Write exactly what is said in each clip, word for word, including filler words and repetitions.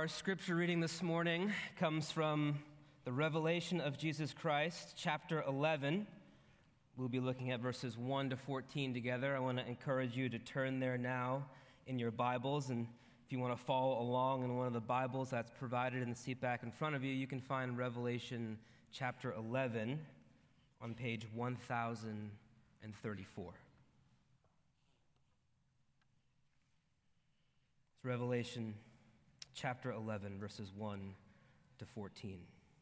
scripture reading this morning comes from the Revelation of Jesus Christ, chapter eleven. We'll be looking at verses one to fourteen together. I want to encourage you to turn there now in your Bibles, and if you want to follow along in one of the Bibles that's provided in the seat back in front of you, you can find Revelation chapter eleven on page one thousand thirty-four. It's Revelation chapter eleven, verses one to fourteen.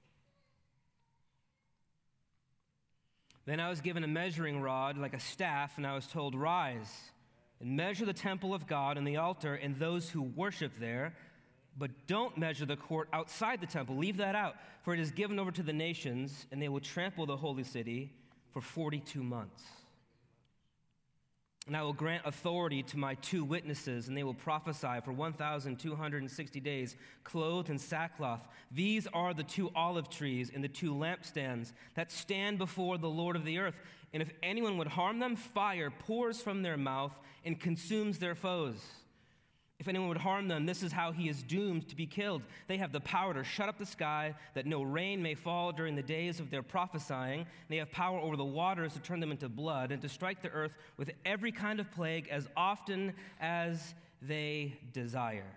Then I was given a measuring rod like a staff, and I was told, "Rise and measure the temple of God and the altar and those who worship there, but don't measure the court outside the temple. Leave that out, for it is given over to the nations, and they will trample the holy city for forty-two months. And I will grant authority to my two witnesses, and they will prophesy for one thousand two hundred sixty days, clothed in sackcloth. These are the two olive trees and the two lampstands that stand before the Lord of the earth. And if anyone would harm them, fire pours from their mouth and consumes their foes. If anyone would harm them, this is how he is doomed to be killed. They have the power to shut up the sky, that no rain may fall during the days of their prophesying. They have power over the waters to turn them into blood, and to strike the earth with every kind of plague as often as they desire.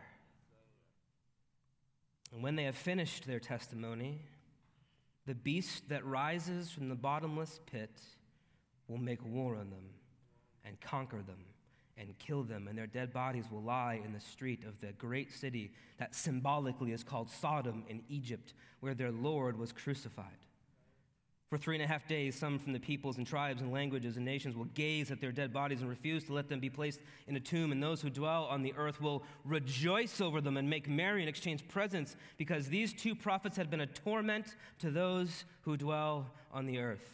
And when they have finished their testimony, the beast that rises from the bottomless pit will make war on them and conquer them and kill them, and their dead bodies will lie in the street of the great city that symbolically is called Sodom in Egypt, where their Lord was crucified. For three and a half days, some from the peoples and tribes and languages and nations will gaze at their dead bodies and refuse to let them be placed in a tomb, and those who dwell on the earth will rejoice over them and make merry and exchange presents, because these two prophets had been a torment to those who dwell on the earth.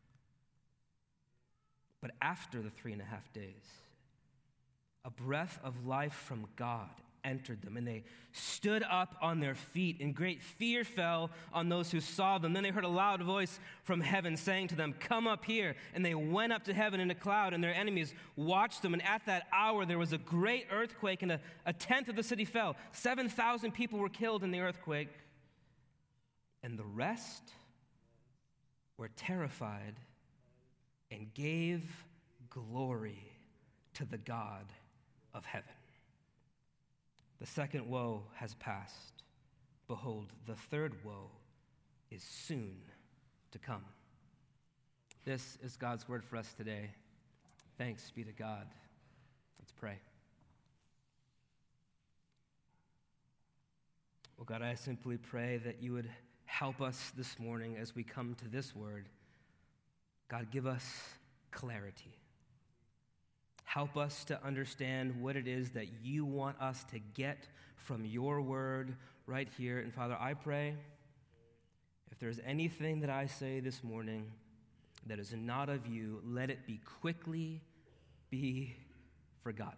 But after the three and a half days, a breath of life from God entered them, and they stood up on their feet, and great fear fell on those who saw them. Then they heard a loud voice from heaven saying to them, "Come up here." And they went up to heaven in a cloud, and their enemies watched them. And at that hour there was a great earthquake, and a, a tenth of the city fell. Seven thousand people were killed in the earthquake, and the rest were terrified and gave glory to the God of heaven. The second woe has passed. Behold, the third woe is soon to come. This is God's word for us today. Thanks be to God. Let's pray. Well, God, I simply pray that you would help us this morning as we come to this word. God, give us clarity. Help us to understand what it is that you want us to get from your word right here. And Father, I pray, if there's anything that I say this morning that is not of you, let it be quickly be forgotten.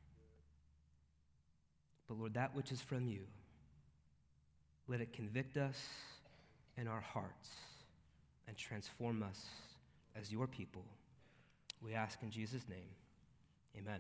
But Lord, that which is from you, let it convict us in our hearts and transform us as your people. We ask in Jesus' name. Amen.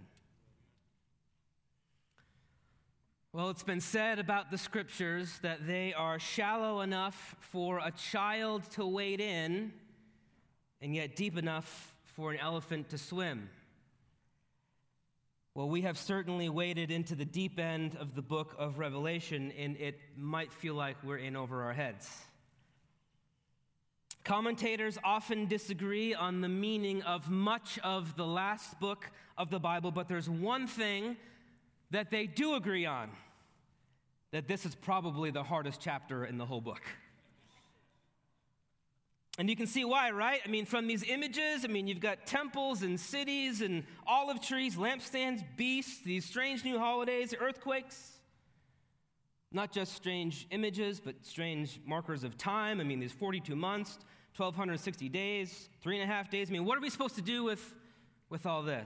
Well, it's been said about the scriptures that they are shallow enough for a child to wade in, and yet deep enough for an elephant to swim. Well, we have certainly waded into the deep end of the book of Revelation, and it might feel like we're in over our heads. Commentators often disagree on the meaning of much of the last book of the Bible, but there's one thing that they do agree on, that this is probably the hardest chapter in the whole book. And you can see why, right? I mean, from these images, I mean, you've got temples and cities and olive trees, lampstands, beasts, these strange new holidays, earthquakes. Not just strange images, but strange markers of time. I mean, these forty-two months, twelve sixty days, three and a half days. I mean, what are we supposed to do with, with all this?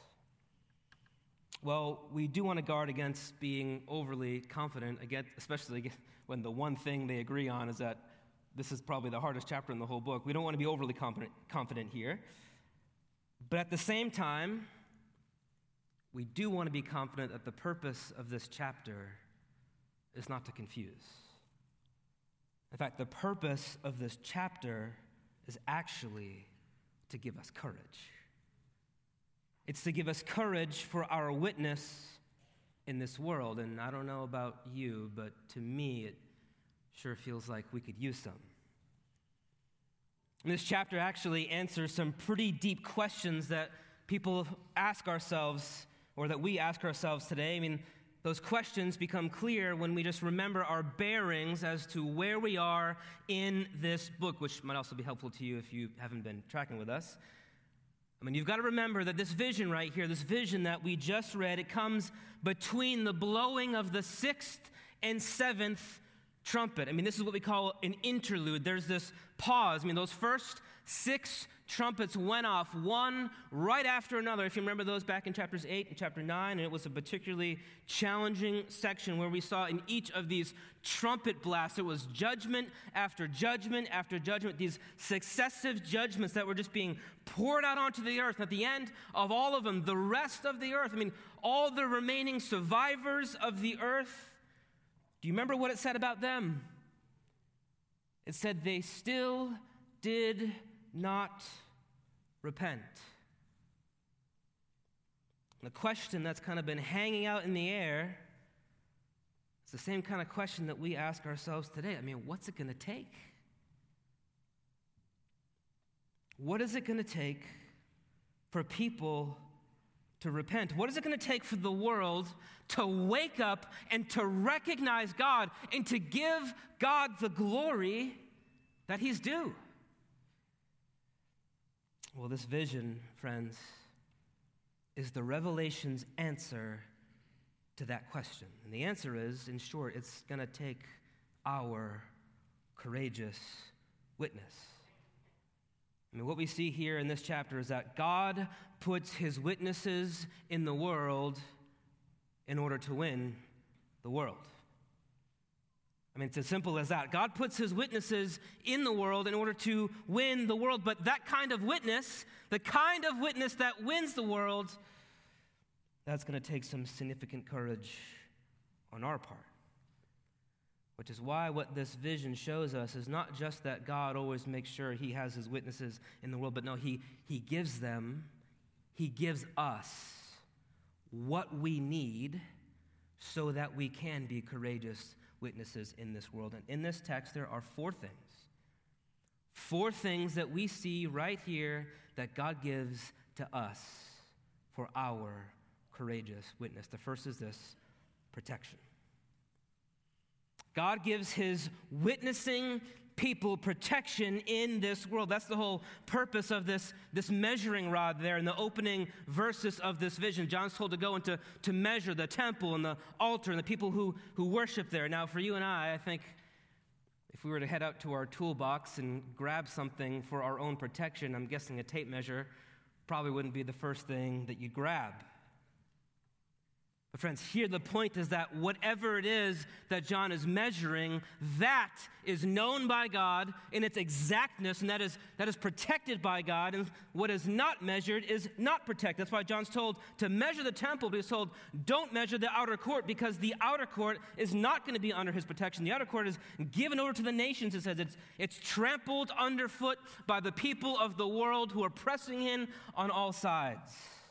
Well, we do want to guard against being overly confident, again, especially when the one thing they agree on is that this is probably the hardest chapter in the whole book. We don't want to be overly confident, confident here. But at the same time, we do want to be confident that the purpose of this chapter is not to confuse. In fact, the purpose of this chapter is actually to give us courage. It's to give us courage for our witness in this world. And I don't know about you, but to me, it sure feels like we could use some. And this chapter actually answers some pretty deep questions that people ask ourselves, or that we ask ourselves today. I mean, those questions become clear when we just remember our bearings as to where we are in this book, which might also be helpful to you if you haven't been tracking with us. I mean, you've got to remember that this vision right here, this vision that we just read, it comes between the blowing of the sixth and seventh trumpet. I mean, this is what we call an interlude. There's this pause. I mean, those first six trumpets went off, one right after another. If you remember those back in chapters eight and chapter nine, and it was a particularly challenging section where we saw in each of these trumpet blasts, it was judgment after judgment after judgment, these successive judgments that were just being poured out onto the earth. And at the end of all of them, the rest of the earth, I mean, all the remaining survivors of the earth, do you remember what it said about them? It said they still did not repent. And the question that's kind of been hanging out in the air, it's the same kind of question that we ask ourselves today. I mean, what's it going to take? What is it going to take for people to repent? What is it going to take for the world to wake up and to recognize God and to give God the glory that He's due? Well, this vision, friends, is the Revelation's answer to that question. And the answer is, in short, it's going to take our courageous witness. I mean, what we see here in this chapter is that God puts His witnesses in the world in order to win the world. I mean, it's as simple as that. God puts His witnesses in the world in order to win the world. But that kind of witness, the kind of witness that wins the world, that's going to take some significant courage on our part. Which is why what this vision shows us is not just that God always makes sure He has His witnesses in the world, but no, He, he gives them, He gives us what we need so that we can be courageous witnesses in this world. And in this text, there are four things. Four things that we see right here that God gives to us for our courageous witness. The first is this: protection. God gives His witnessing people protection in this world. That's the whole purpose of this, this measuring rod there in the opening verses of this vision. John's told to go and to, to measure the temple and the altar and the people who, who worship there. Now, for you and I, I think if we were to head out to our toolbox and grab something for our own protection, I'm guessing a tape measure probably wouldn't be the first thing that you grab. But friends, here the point is that whatever it is that John is measuring, that is known by God in its exactness, and that is, that is protected by God, and what is not measured is not protected. That's why John's told to measure the temple, but he's told don't measure the outer court, because the outer court is not going to be under his protection. The outer court is given over to the nations, it says. It's, it's trampled underfoot by the people of the world who are pressing in on all sides.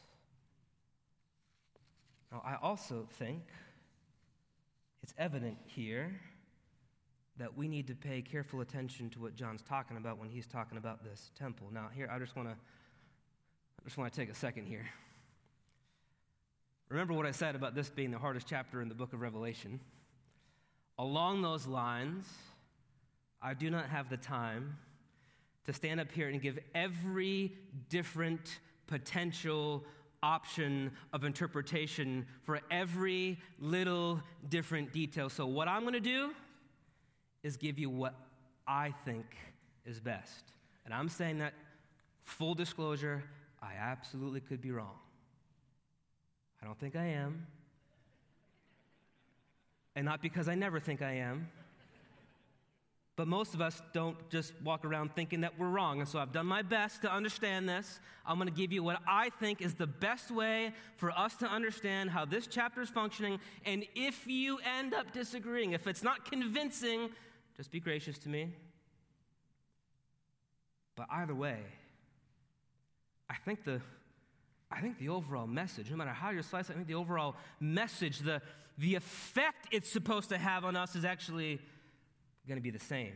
Now, I also think it's evident here that we need to pay careful attention to what John's talking about when he's talking about this temple. Now, here, I just want to I just want to take a second here. Remember what I said about this being the hardest chapter in the book of Revelation. Along those lines, I do not have the time to stand up here and give every different potential option of interpretation for every little different detail. So what I'm going to do is give you what I think is best. And I'm saying that, full disclosure, I absolutely could be wrong. I don't think I am. And not because I never think I am. But most of us don't just walk around thinking that we're wrong. And so I've done my best to understand this. I'm going to give you what I think is the best way for us to understand how this chapter is functioning. And if you end up disagreeing, if it's not convincing, just be gracious to me. But either way, I think the I think the overall message, no matter how you're sliced, I think the overall message, the, the effect it's supposed to have on us is actually going to be the same.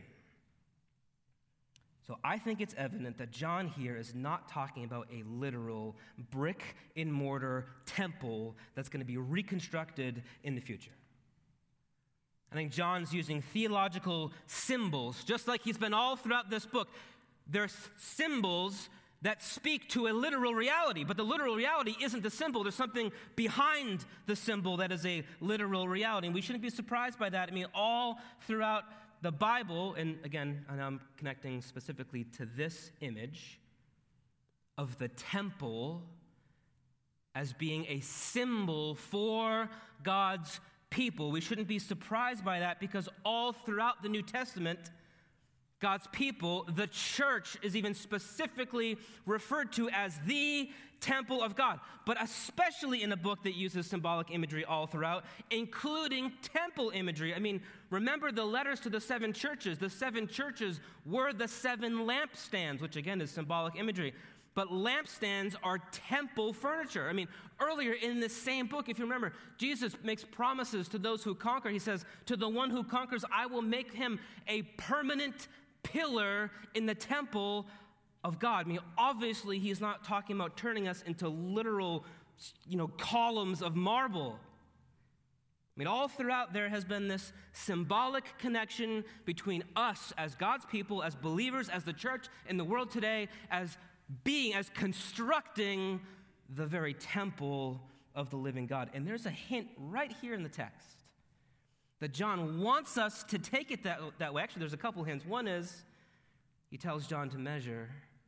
So I think it's evident that John here is not talking about a literal brick and mortar temple that's going to be reconstructed in the future. I think John's using theological symbols, just like he's been all throughout this book. There's symbols that speak to a literal reality, but the literal reality isn't the symbol. There's something behind the symbol that is a literal reality, and we shouldn't be surprised by that. I mean, all throughout the Bible, and again, and I'm connecting specifically to this image of the temple as being a symbol for God's people. We shouldn't be surprised by that because all throughout the New Testament, God's people, the church, is even specifically referred to as the temple of God, but especially in a book that uses symbolic imagery all throughout, including temple imagery. I mean, remember the letters to the seven churches. The seven churches were the seven lampstands, which again is symbolic imagery. But lampstands are temple furniture. I mean, earlier in this same book, if you remember, Jesus makes promises to those who conquer. He says, to the one who conquers, I will make him a permanent pillar in the temple of God. I mean, obviously, he's not talking about turning us into literal, you know, columns of marble. I mean, all throughout there has been this symbolic connection between us as God's people, as believers, as the church in the world today, as being, as constructing the very temple of the living God. And there's a hint right here in the text that John wants us to take it that, that way. Actually, there's a couple hints. One is he tells John to measure,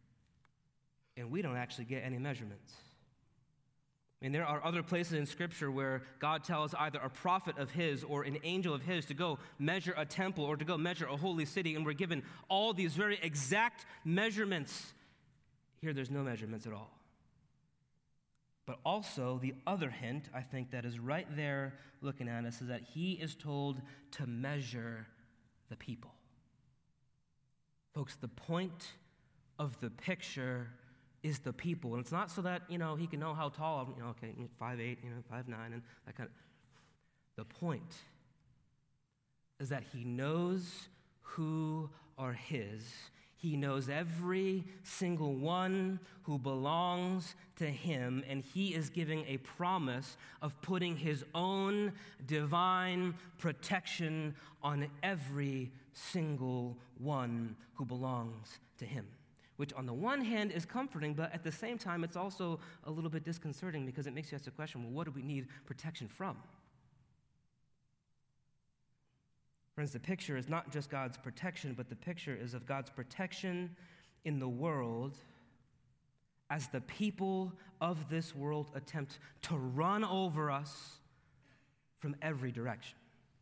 and we don't actually get any measurements. I mean, there are other places in Scripture where God tells either a prophet of his or an angel of his to go measure a temple or to go measure a holy city, and we're given all these very exact measurements. Here, there's no measurements at all. But also, the other hint, I think, that is right there looking at us is that he is told to measure the people. Folks, the point of the picture is the people. And it's not so that, you know, he can know how tall, you know, okay, five eight, you know, five nine, and that kind of. The point is that he knows who are his. He knows every single one who belongs to him, and he is giving a promise of putting his own divine protection on every single one who belongs to him. Which on the one hand is comforting, but at the same time it's also a little bit disconcerting because it makes you ask the question, well, what do we need protection from? Friends, the picture is not just God's protection, but the picture is of God's protection in the world as the people of this world attempt to run over us from every direction.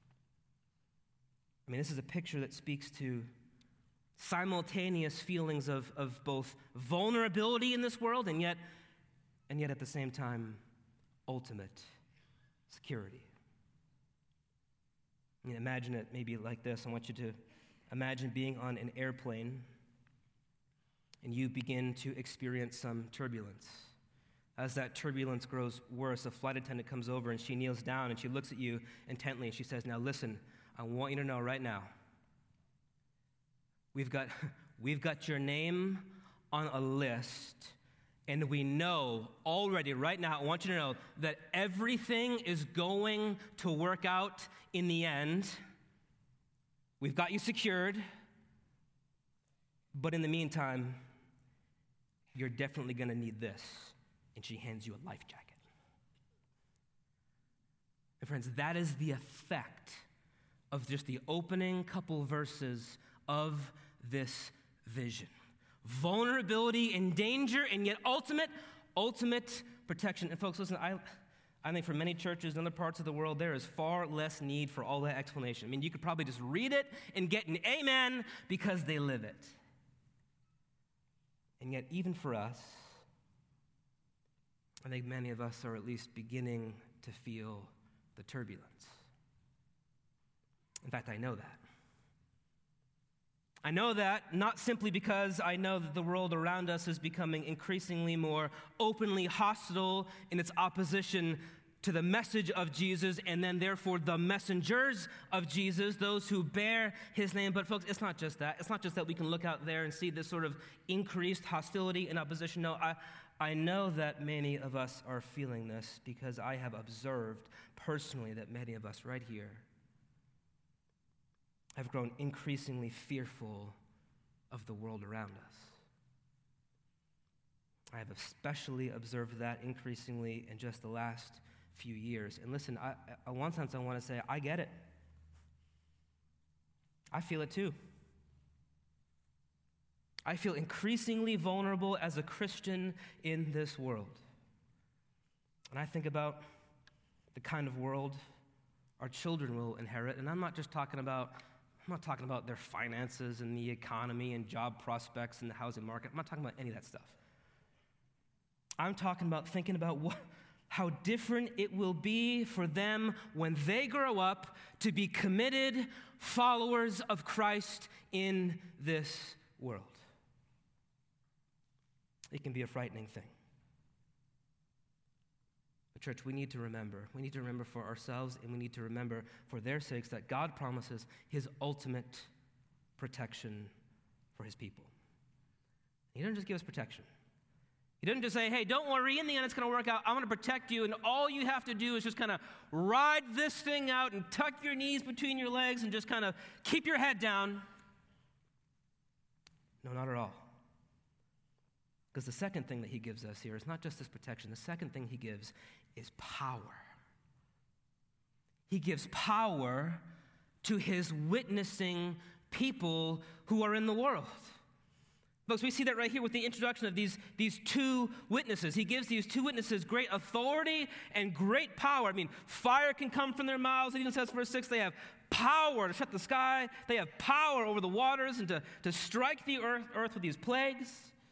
I mean, this is a picture that speaks to simultaneous feelings of, of both vulnerability in this world and yet, and yet at the same time, ultimate security. I mean, imagine it maybe like this. I want you to imagine being on an airplane and you begin to experience some turbulence. As that turbulence grows worse, a flight attendant comes over and she kneels down and she looks at you intently and she says, now listen, I want you to know right now, we've got, we've got your name on a list. And we know already right now, I want you to know that everything is going to work out in the end. We've got you secured. But in the meantime, you're definitely going to need this. And she hands you a life jacket. And friends, that is the effect of just the opening couple verses of this vision. Vulnerability and danger, and yet ultimate, ultimate protection. And folks, listen, I, I think for many churches in other parts of the world, there is far less need for all that explanation. I mean, you could probably just read it and get an amen because they live it. And yet, even for us, I think many of us are at least beginning to feel the turbulence. In fact, I know that. I know that not simply because I know that the world around us is becoming increasingly more openly hostile in its opposition to the message of Jesus, and then therefore the messengers of Jesus, those who bear his name. But folks, it's not just that. It's not just that we can look out there and see this sort of increased hostility and opposition. No, I, I know that many of us are feeling this because I have observed personally that many of us right here have grown increasingly fearful of the world around us. I have especially observed that increasingly in just the last few years. And listen, I, in one sense, I want to say, I get it. I feel it too. I feel increasingly vulnerable as a Christian in this world. And I think about the kind of world our children will inherit. And I'm not just talking about I'm not talking about their finances and the economy and job prospects and the housing market. I'm not talking about any of that stuff. I'm talking about thinking about what, how different it will be for them when they grow up to be committed followers of Christ in this world. It can be a frightening thing. Church, we need to remember. We need to remember for ourselves, and we need to remember for their sakes that God promises his ultimate protection for his people. He doesn't just give us protection. He doesn't just say, hey, don't worry, in the end it's going to work out. I'm going to protect you, and all you have to do is just kind of ride this thing out and tuck your knees between your legs and just kind of keep your head down. No, not at all. Because the second thing that he gives us here is not just this protection. The second thing he gives is power. He gives power to his witnessing people who are in the world. Folks, we see that right here with the introduction of these, these two witnesses. He gives these two witnesses great authority and great power. I mean, fire can come from their mouths. It even says, verse six, they have power to shut the sky. They have power over the waters and to, to strike the earth, earth with these plagues.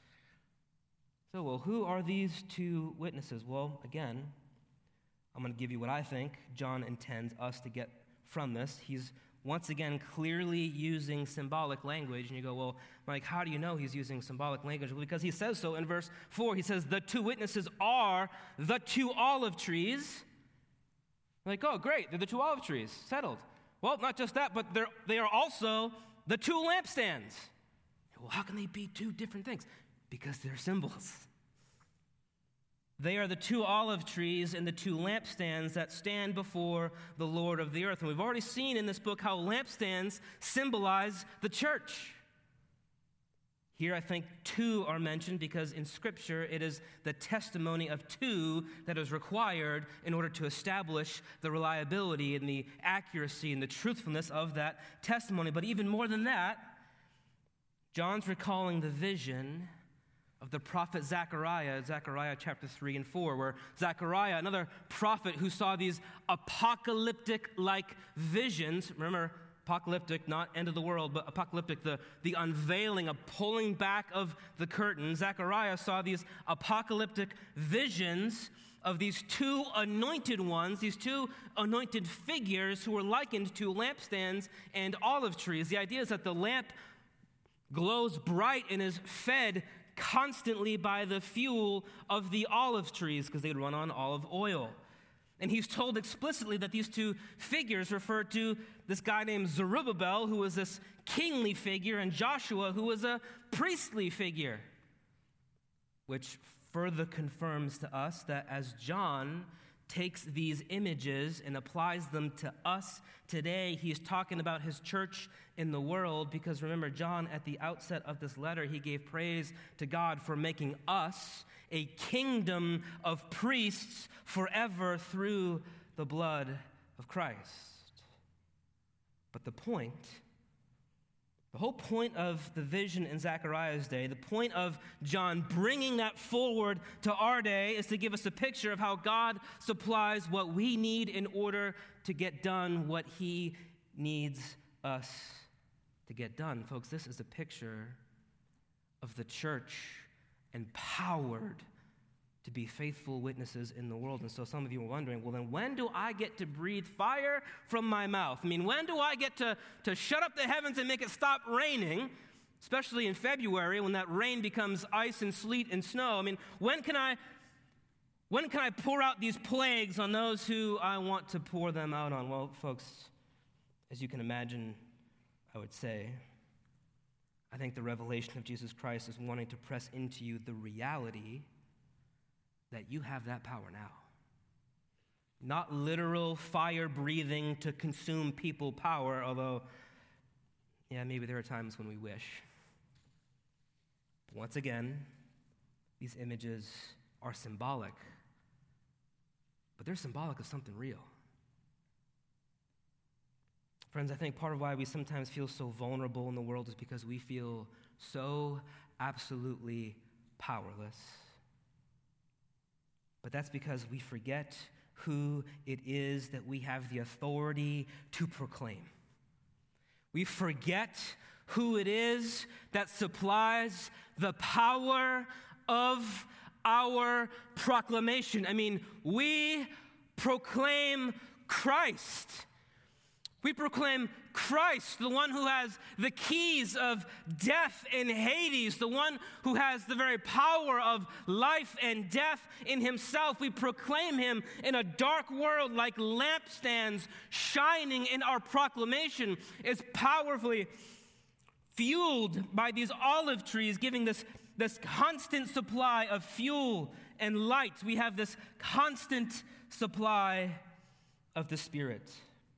So, well, who are these two witnesses? Well, again, I'm going to give you what I think John intends us to get from this. He's once again clearly using symbolic language. And you go, well, Mike, how do you know he's using symbolic language? Well, because he says so in verse four. He says, the two witnesses are the two olive trees. Like, oh, great, they're the two olive trees. Settled. Well, not just that, but they're, they are also the two lampstands. Well, how can they be two different things? Because they're symbols. They are the two olive trees and the two lampstands that stand before the Lord of the earth. And we've already seen in this book how lampstands symbolize the church. Here I think two are mentioned because in Scripture it is the testimony of two that is required in order to establish the reliability and the accuracy and the truthfulness of that testimony. But even more than that, John's recalling the vision of the prophet Zechariah, Zechariah chapter three and four, where Zechariah, another prophet who saw these apocalyptic-like visions, remember, apocalyptic, not end of the world, but apocalyptic, the, the unveiling, a pulling back of the curtain. Zechariah saw these apocalyptic visions of these two anointed ones, these two anointed figures who were likened to lampstands and olive trees. The idea is that the lamp glows bright and is fed constantly by the fuel of the olive trees because they'd run on olive oil. And he's told explicitly that these two figures refer to this guy named Zerubbabel, who was this kingly figure, and Joshua, who was a priestly figure, which further confirms to us that as John takes these images and applies them to us today, he's talking about his church in the world, because remember, John, at the outset of this letter, he gave praise to God for making us a kingdom of priests forever through the blood of Christ. But the point The whole point of the vision in Zechariah's day, the point of John bringing that forward to our day, is to give us a picture of how God supplies what we need in order to get done what he needs us to get done. Folks, this is a picture of the church empowered to be faithful witnesses in the world. And so some of you are wondering, well, then when do I get to breathe fire from my mouth? I mean, when do I get to, to shut up the heavens and make it stop raining, especially in February when that rain becomes ice and sleet and snow? I mean, when can I, when can I pour out these plagues on those who I want to pour them out on? Well, folks, as you can imagine, I would say, I think the revelation of Jesus Christ is wanting to press into you the reality that you have that power now. Not literal fire breathing to consume people power, although, yeah, maybe there are times when we wish. Once again, these images are symbolic, but they're symbolic of something real. Friends, I think part of why we sometimes feel so vulnerable in the world is because we feel so absolutely powerless. But that's because we forget who it is that we have the authority to proclaim. We forget who it is that supplies the power of our proclamation. I mean, we proclaim Christ. We proclaim Christ, the one who has the keys of death and Hades, the one who has the very power of life and death in himself. We proclaim him in a dark world like lampstands shining, in our proclamation is powerfully fueled by these olive trees, giving this, this constant supply of fuel and light. We have this constant supply of the Spirit.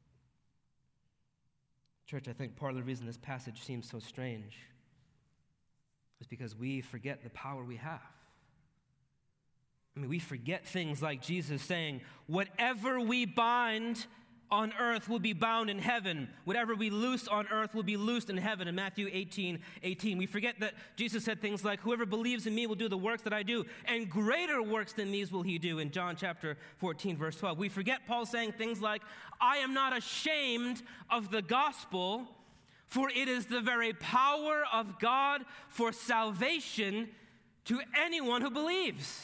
Church, I think part of the reason this passage seems so strange is because we forget the power we have. I mean, we forget things like Jesus saying, whatever we bind on earth will be bound in heaven. Whatever we loose on earth will be loosed in heaven, in Matthew eighteen eighteen. We forget that Jesus said things like, whoever believes in me will do the works that I do, and greater works than these will he do, in John chapter fourteen, verse twelve. We forget Paul saying things like, I am not ashamed of the gospel, for it is the very power of God for salvation to anyone who believes.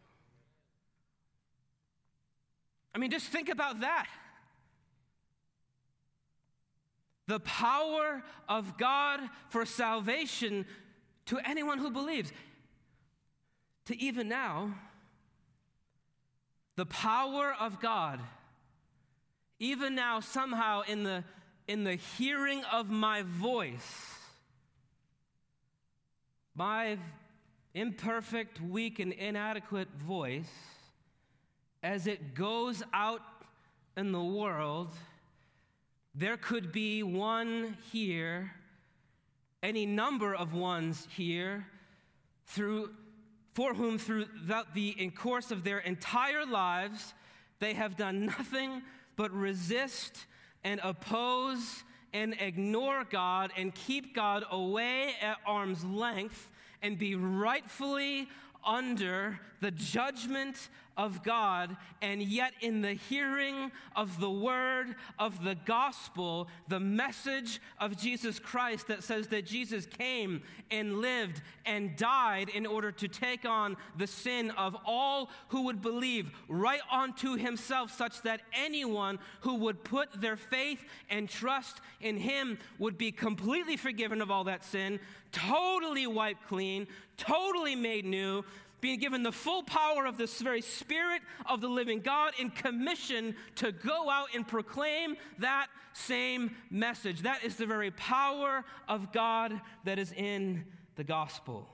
I mean, just think about that. The power of God for salvation to anyone who believes. To even now, the power of God, even now somehow in the, in the hearing of my voice, my imperfect, weak, and inadequate voice, as it goes out in the world, there could be one here, any number of ones here, through, for whom throughout the in course of their entire lives, they have done nothing but resist and oppose and ignore God and keep God away at arm's length and be rightfully under the judgment of God, and yet in the hearing of the word of the gospel, the message of Jesus Christ that says that Jesus came and lived and died in order to take on the sin of all who would believe right onto himself, such that anyone who would put their faith and trust in him would be completely forgiven of all that sin, totally wiped clean, totally made new, being given the full power of this very Spirit of the living God in commission to go out and proclaim that same message. That is the very power of God that is in the gospel.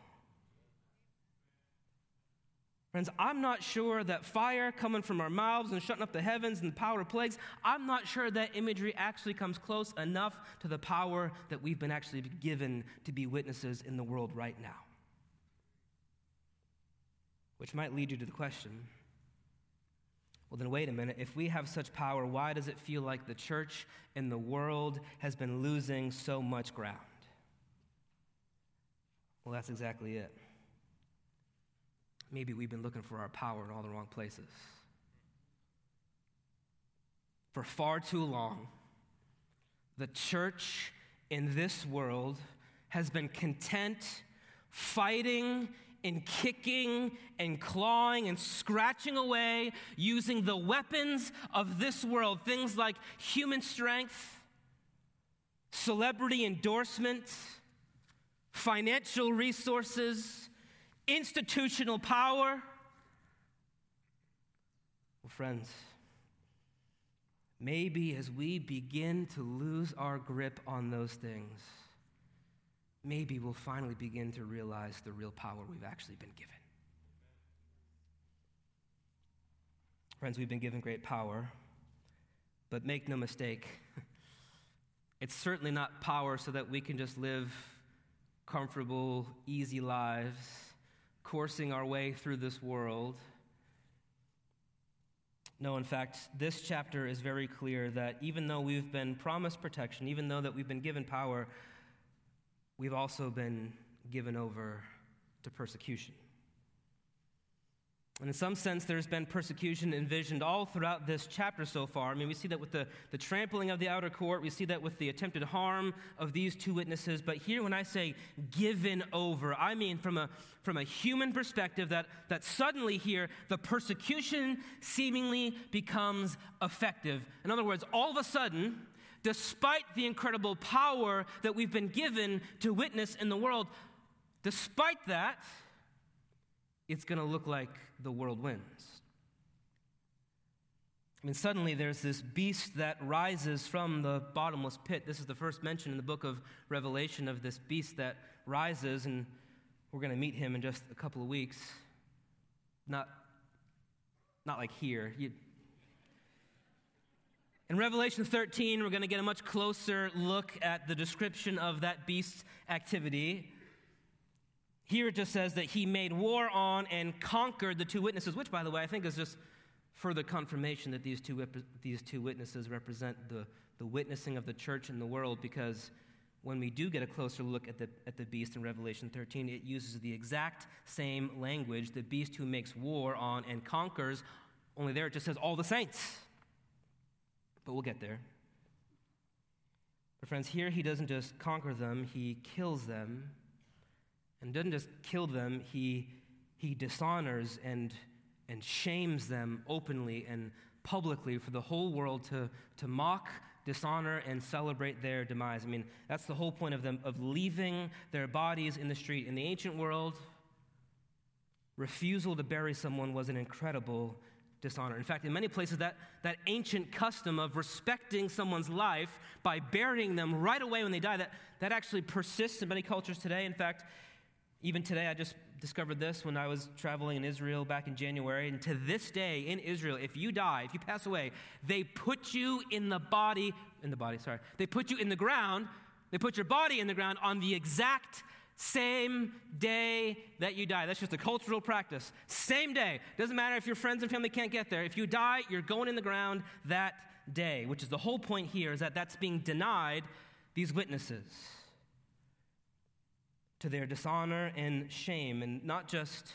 Friends, I'm not sure that fire coming from our mouths and shutting up the heavens and the power of plagues, I'm not sure that imagery actually comes close enough to the power that we've been actually given to be witnesses in the world right now. Which might lead you to the question, well then wait a minute, if we have such power, why does it feel like the church and the world has been losing so much ground? Well, that's exactly it. Maybe we've been looking for our power in all the wrong places. For far too long, the church in this world has been content fighting and kicking and clawing and scratching away using the weapons of this world, things like human strength, celebrity endorsement, financial resources, institutional power. Well, friends, maybe as we begin to lose our grip on those things, maybe we'll finally begin to realize the real power we've actually been given. Friends, we've been given great power, but make no mistake, it's certainly not power so that we can just live comfortable, easy lives, coursing our way through this world. No, in fact, this chapter is very clear that even though we've been promised protection, even though that we've been given power, we've also been given over to persecution. And in some sense, there's been persecution envisioned all throughout this chapter so far. I mean, we see that with the, the trampling of the outer court. We see that with the attempted harm of these two witnesses. But here, when I say given over, I mean from a, from a human perspective that, that suddenly here, the persecution seemingly becomes effective. In other words, all of a sudden, despite the incredible power that we've been given to witness in the world, despite that, it's going to look like the world wins. I mean, suddenly there's this beast that rises from the bottomless pit. This is the first mention in the book of Revelation of this beast that rises, and we're going to meet him in just a couple of weeks. Not, not like here. You, In Revelation thirteen, we're going to get a much closer look at the description of that beast's activity. Here it just says that he made war on and conquered the two witnesses, which, by the way, I think is just further confirmation that these two, these two witnesses represent the, the witnessing of the church in the world, because when we do get a closer look at the, at the beast in Revelation thirteen, it uses the exact same language, the beast who makes war on and conquers, only there it just says all the saints. But we'll get there. But friends, here he doesn't just conquer them, he kills them. And doesn't just kill them, he, he dishonors and, and shames them openly and publicly for the whole world to, to mock, dishonor, and celebrate their demise. I mean, that's the whole point of them, of leaving their bodies in the street. In the ancient world, refusal to bury someone was an incredible dishonor. In fact, in many places, that, that ancient custom of respecting someone's life by burying them right away when they die, that, that actually persists in many cultures today. In fact, even today, I just discovered this when I was traveling in Israel back in January, and to this day in Israel, if you die, if you pass away, they put you in the body, in the body, sorry, they put you in the ground, they put your body in the ground on the exact same day that you die. That's just a cultural practice. Same day. Doesn't matter if your friends and family can't get there. If you die, you're going in the ground that day, which is the whole point here, is that that's being denied these witnesses to their dishonor and shame, and not just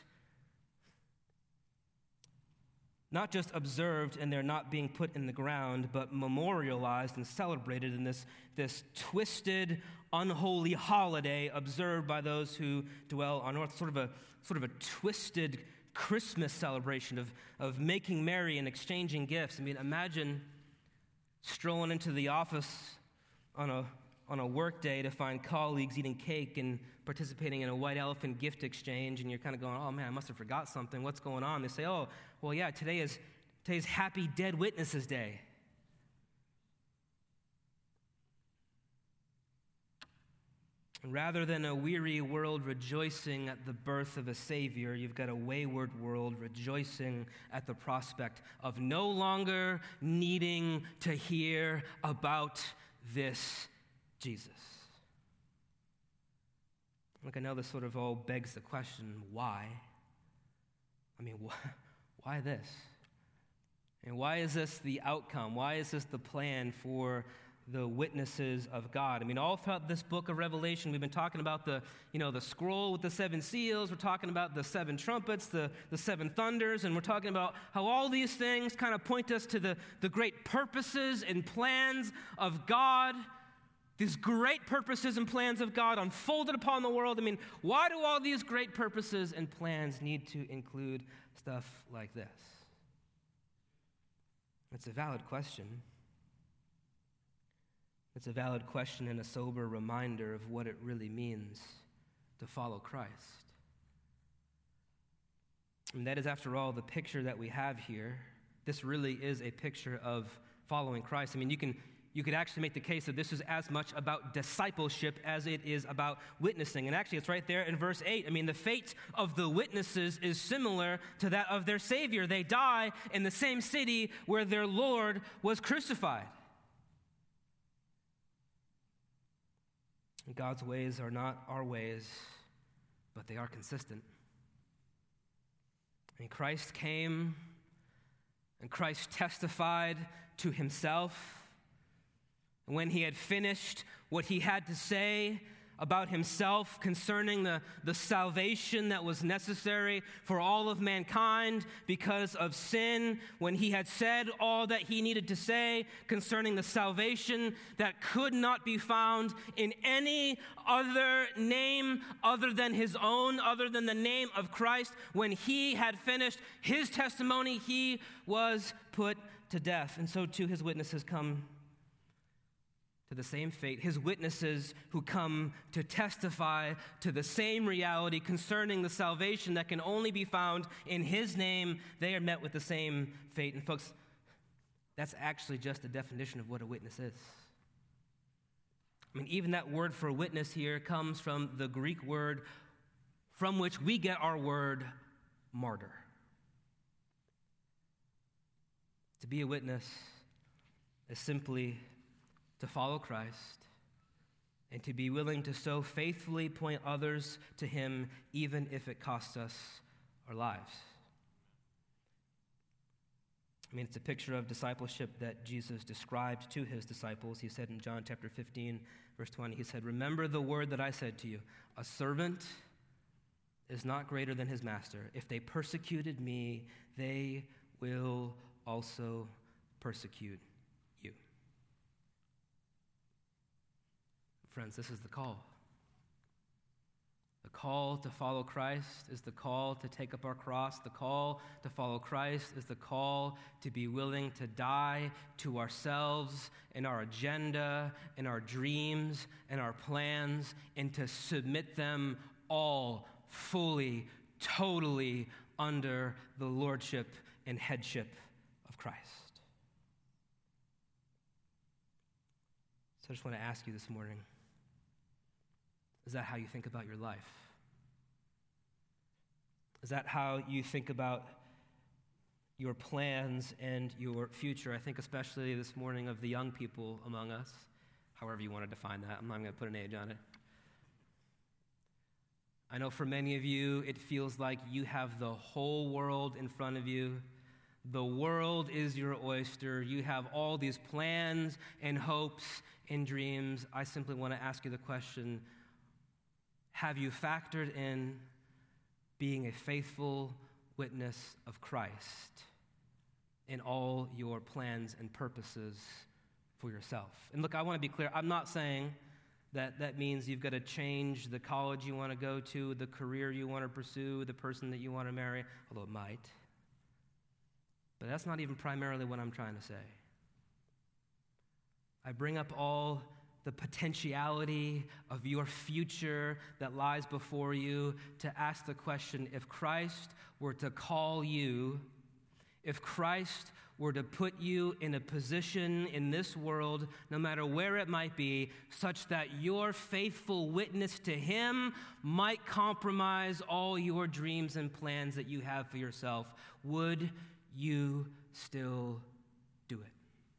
not just observed and they're not being put in the ground, but memorialized and celebrated in this, this twisted, unholy holiday observed by those who dwell on earth, sort of a sort of a twisted Christmas celebration of, of making merry and exchanging gifts. I mean, imagine strolling into the office on a on a work day to find colleagues eating cake and participating in a white elephant gift exchange, and you're kind of going, oh man, I must have forgot something. What's going on? They say, oh, well, yeah, today is today's Happy Dead Witnesses Day. And rather than a weary world rejoicing at the birth of a Savior, you've got a wayward world rejoicing at the prospect of no longer needing to hear about this Jesus. Look, I know this sort of all begs the question, why? I mean, wh- why this? And why is this the outcome? Why is this the plan for the witnesses of God. I mean, all throughout this book of Revelation, we've been talking about the, you know, the scroll with the seven seals. We're talking about the seven trumpets, the, the seven thunders, and we're talking about how all these things kind of point us to the, the great purposes and plans of God. These great purposes and plans of God unfolded upon the world. I mean, why do all these great purposes and plans need to include stuff like this? It's a valid question. It's a valid question and a sober reminder of what it really means to follow Christ. And that is, after all, the picture that we have here. This really is a picture of following Christ. I mean, you can you could actually make the case that this is as much about discipleship as it is about witnessing. And actually, it's right there in verse eight. I mean, the fate of the witnesses is similar to that of their Savior. They die in the same city where their Lord was crucified. God's ways are not our ways, but they are consistent. And Christ came, and Christ testified to himself. And when he had finished what he had to say about himself concerning the, the salvation that was necessary for all of mankind because of sin, when he had said all that he needed to say concerning the salvation that could not be found in any other name other than his own, other than the name of Christ, when he had finished his testimony, he was put to death. And so too his witnesses come to the same fate. His witnesses who come to testify to the same reality concerning the salvation that can only be found in his name, they are met with the same fate. And folks, that's actually just a definition of what a witness is. I mean, even that word for witness here comes from the Greek word from which we get our word martyr. To be a witness is simply to follow Christ and to be willing to so faithfully point others to him, even if it costs us our lives. I mean, it's a picture of discipleship that Jesus described to his disciples. He said in John chapter fifteen, verse twenty, he said, "Remember the word that I said to you, a servant is not greater than his master. If they persecuted me, they will also persecute you." Friends, this is the call. The call to follow Christ is the call to take up our cross. The call to follow Christ is the call to be willing to die to ourselves and our agenda and our dreams and our plans and to submit them all fully, totally under the lordship and headship of Christ. So I just want to ask you this morning, is that how you think about your life? Is that how you think about your plans and your future? I think especially this morning of the young people among us, however you want to define that. I'm not going to put an age on it. I know for many of you, it feels like you have the whole world in front of you. The world is your oyster. You have all these plans and hopes and dreams. I simply want to ask you the question, have you factored in being a faithful witness of Christ in all your plans and purposes for yourself? And look, I want to be clear. I'm not saying that that means you've got to change the college you want to go to, the career you want to pursue, the person that you want to marry, although it might. But that's not even primarily what I'm trying to say. I bring up all the potentiality of your future that lies before you to ask the question, if Christ were to call you, if Christ were to put you in a position in this world, no matter where it might be, such that your faithful witness to him might compromise all your dreams and plans that you have for yourself, would you still do it?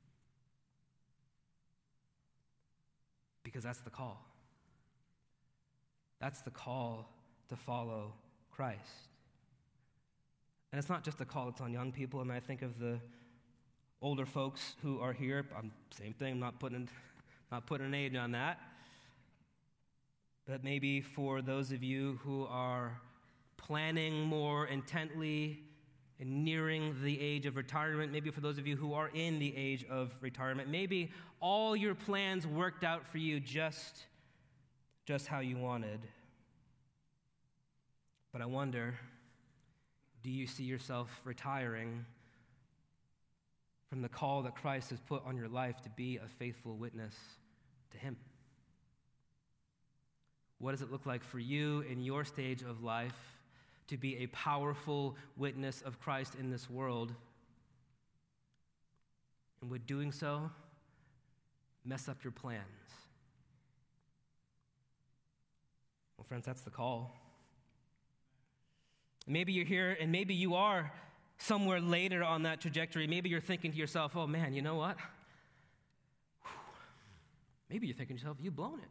Because that's the call. That's the call to follow Christ. And it's not just a call that's on young people. I mean, I think of the older folks who are here. I'm, same thing, I'm not putting Not putting an age on that. But maybe for those of you who are planning more intently and nearing the age of retirement, maybe for those of you who are in the age of retirement, maybe all your plans worked out for you just, just how you wanted. But I wonder, do you see yourself retiring from the call that Christ has put on your life to be a faithful witness to him? What does it look like for you in your stage of life to be a powerful witness of Christ in this world? And would doing so mess up your plans? Well, friends, that's the call. Maybe you're here and maybe you are somewhere later on that trajectory. Maybe you're thinking to yourself, oh man, you know what? Maybe you're thinking to yourself, you've blown it.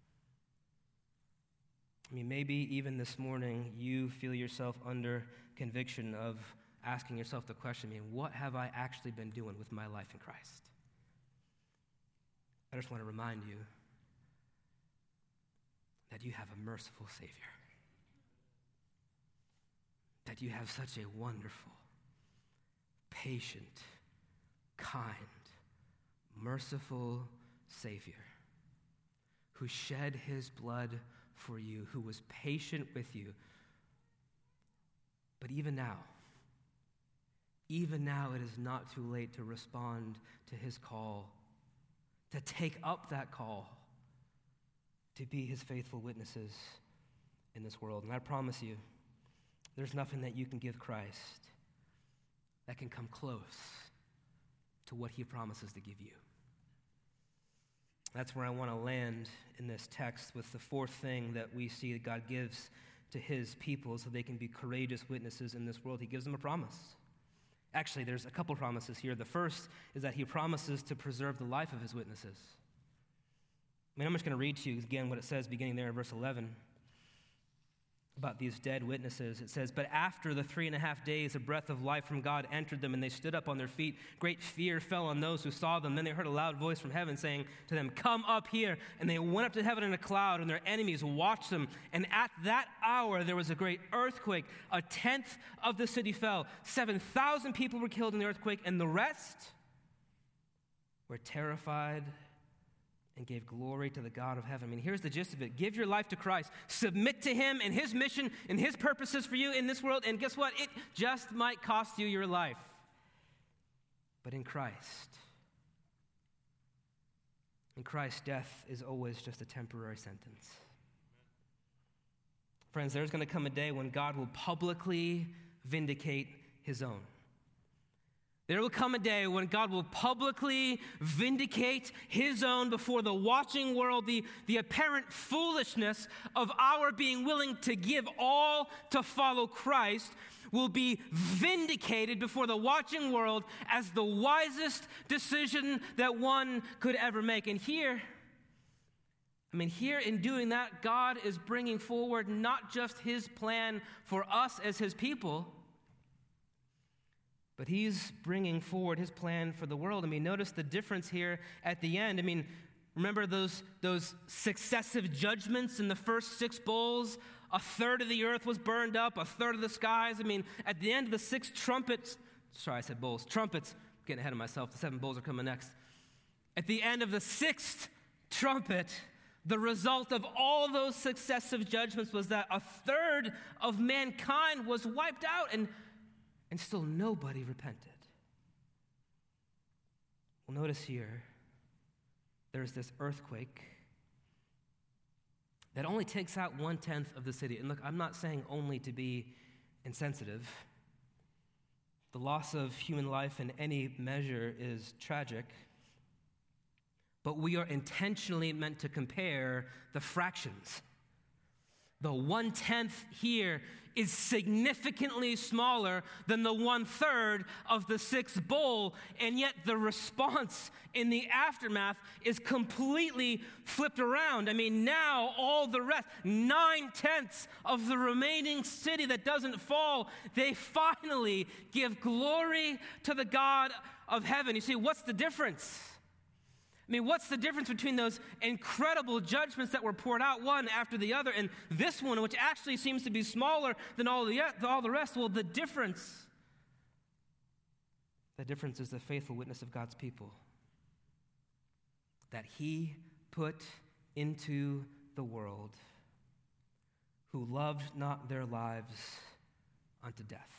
I mean, maybe even this morning you feel yourself under conviction of asking yourself the question, I mean, what have I actually been doing with my life in Christ? I just want to remind you that you have a merciful Savior, that you have such a wonderful, patient, kind, merciful Savior who shed his blood for you, who was patient with you. But even now, even now it is not too late to respond to his call, to take up that call, to be his faithful witnesses in this world. And I promise you, there's nothing that you can give Christ that can come close to what he promises to give you. That's where I want to land in this text with the fourth thing that we see that God gives to his people so they can be courageous witnesses in this world. He gives them a promise. Actually, there's a couple promises here. The first is that he promises to preserve the life of his witnesses. I mean, I'm just going to read to you again what it says beginning there in verse eleven. About these dead witnesses. It says, but after the three and a half days, a breath of life from God entered them, and they stood up on their feet. Great fear fell on those who saw them. Then they heard a loud voice from heaven saying to them, come up here. And they went up to heaven in a cloud, and their enemies watched them. And at that hour, there was a great earthquake. A tenth of the city fell. seven thousand people were killed in the earthquake, and the rest were terrified and gave glory to the God of heaven. I mean, here's the gist of it. Give your life to Christ. Submit to him and his mission and his purposes for you in this world. And guess what? It just might cost you your life. But in Christ, in Christ, death is always just a temporary sentence. Friends, there's going to come a day when God will publicly vindicate his own. There will come a day when God will publicly vindicate his own before the watching world. The, the apparent foolishness of our being willing to give all to follow Christ will be vindicated before the watching world as the wisest decision that one could ever make. And here, I mean, here in doing that, God is bringing forward not just his plan for us as his people, but he's bringing forward his plan for the world. I mean, notice the difference here at the end. I mean, remember those, those successive judgments in the first six bowls? A third of the earth was burned up, a third of the skies. I mean, at the end of the six trumpets, sorry, I said bowls, trumpets, I'm getting ahead of myself. The seven bowls are coming next. At the end of the sixth trumpet, the result of all those successive judgments was that a third of mankind was wiped out, and And still nobody repented. Well, notice here, there's this earthquake that only takes out one-tenth of the city. And look, I'm not saying only to be insensitive. The loss of human life in any measure is tragic. But we are intentionally meant to compare the fractions. The one-tenth here is significantly smaller than the one-third of the sixth bowl, and yet the response in the aftermath is completely flipped around. I mean, now all the rest, nine-tenths of the remaining city that doesn't fall, they finally give glory to the God of heaven. You see, what's the difference? I mean, what's the difference between those incredible judgments that were poured out one after the other and this one, which actually seems to be smaller than all the, all the rest? Well, the difference, the difference is the faithful witness of God's people that he put into the world, who loved not their lives unto death.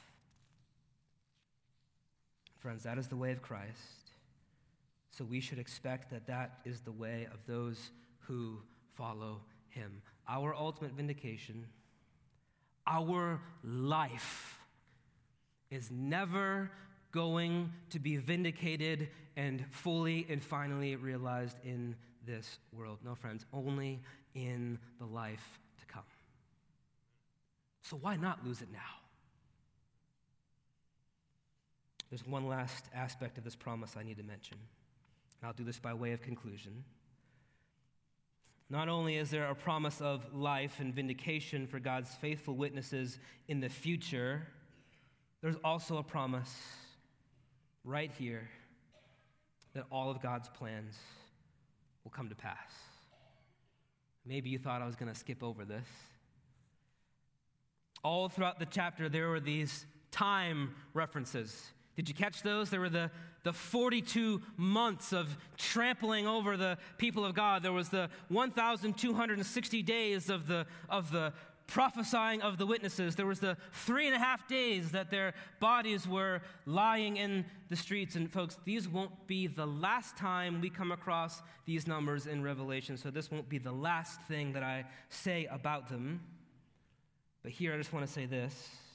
Friends, that is the way of Christ. So we should expect that that is the way of those who follow him. Our ultimate vindication, our life, is never going to be vindicated and fully and finally realized in this world. No, friends, only in the life to come. So why not lose it now? There's one last aspect of this promise I need to mention. And I'll do this by way of conclusion. Not only is there a promise of life and vindication for God's faithful witnesses in the future, there's also a promise right here that all of God's plans will come to pass. Maybe you thought I was going to skip over this. All throughout the chapter, there were these time references. Did you catch those? There were the, the forty-two months of trampling over the people of God. There was the one thousand two hundred sixty days of the, of the prophesying of the witnesses. There was the three and a half days that their bodies were lying in the streets. And folks, these won't be the last time we come across these numbers in Revelation. So this won't be the last thing that I say about them. But here I just want to say this.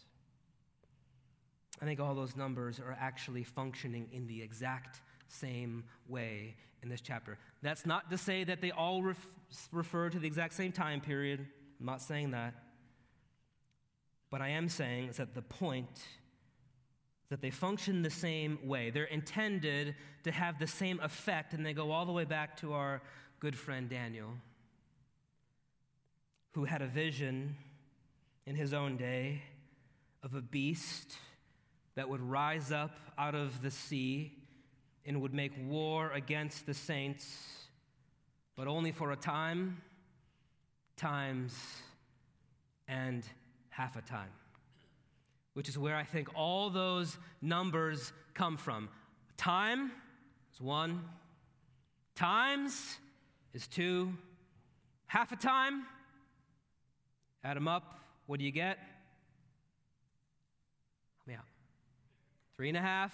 I think all those numbers are actually functioning in the exact same way in this chapter. That's not to say that they all ref- refer to the exact same time period. I'm not saying that. But I am saying is that the point is that they function the same way. They're intended to have the same effect, and they go all the way back to our good friend Daniel, who had a vision in his own day of a beast that would rise up out of the sea and would make war against the saints, but only for a time, times, and half a time, which is where I think all those numbers come from. Time is one, times is two, half a time, add them up, what do you get? Help me out. Three and a half.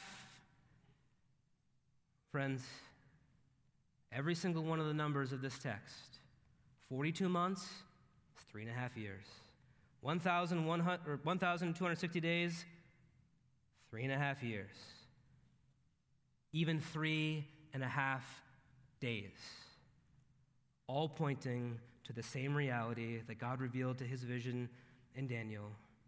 Friends, every single one of the numbers of this text, forty-two months is three and a half years. one thousand two hundred sixty days, three and a half years. Even three and a half days. All pointing to the same reality that God revealed to his vision in Daniel.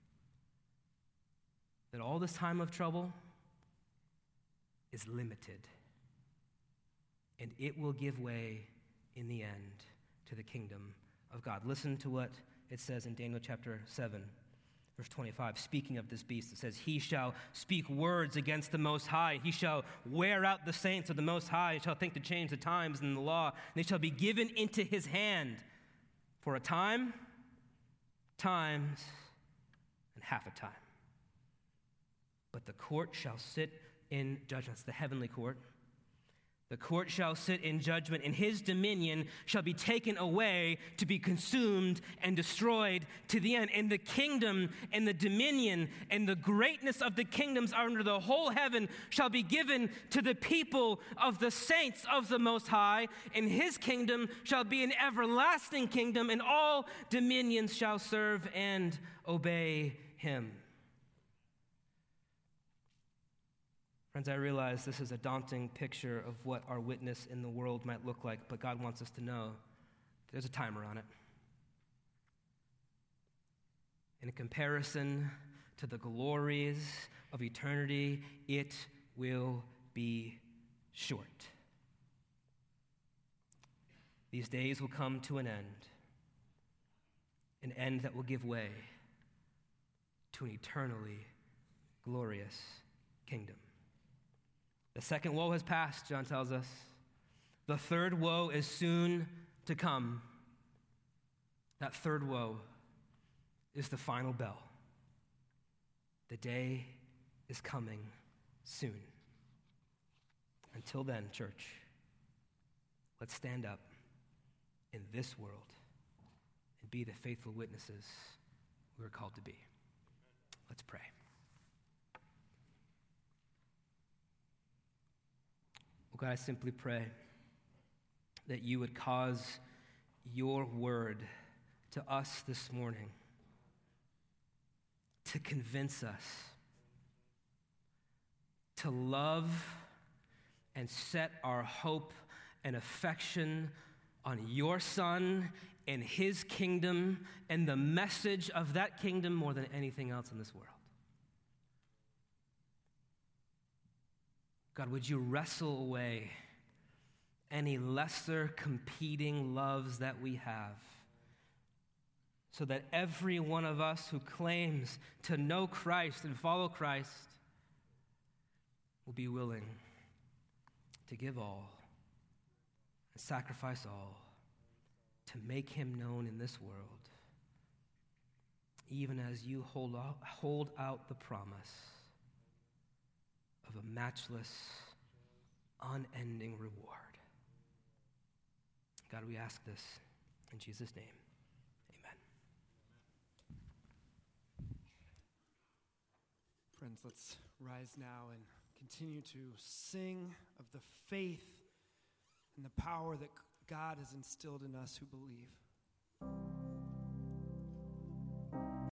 That all this time of trouble is limited. And it will give way in the end to the kingdom of God. Listen to what it says in Daniel chapter seven, verse twenty-five. Speaking of this beast, it says, he shall speak words against the Most High. He shall wear out the saints of the Most High. He shall think to change the times and the law. And they shall be given into his hand for a time, times, and half a time. But the court shall sit in judgment. It's the heavenly court. The court shall sit in judgment, and his dominion shall be taken away to be consumed and destroyed to the end. And the kingdom and the dominion and the greatness of the kingdoms under the whole heaven shall be given to the people of the saints of the Most High. And his kingdom shall be an everlasting kingdom, and all dominions shall serve and obey him. Friends, I realize this is a daunting picture of what our witness in the world might look like, but God wants us to know there's a timer on it. In comparison to the glories of eternity, it will be short. These days will come to an end, an end that will give way to an eternally glorious kingdom. The second woe has passed, John tells us. The third woe is soon to come. That third woe is the final bell. The day is coming soon. Until then, church, let's stand up in this world and be the faithful witnesses we are called to be. Let's pray. Oh God, I simply pray that you would cause your word to us this morning to convince us to love and set our hope and affection on your Son and his kingdom and the message of that kingdom more than anything else in this world. God, would you wrestle away any lesser competing loves that we have, so that every one of us who claims to know Christ and follow Christ will be willing to give all and sacrifice all to make him known in this world, even as you hold out, hold out the promise of a matchless, unending reward. God, we ask this in Jesus' name. Amen. Friends, let's rise now and continue to sing of the faith and the power that God has instilled in us who believe.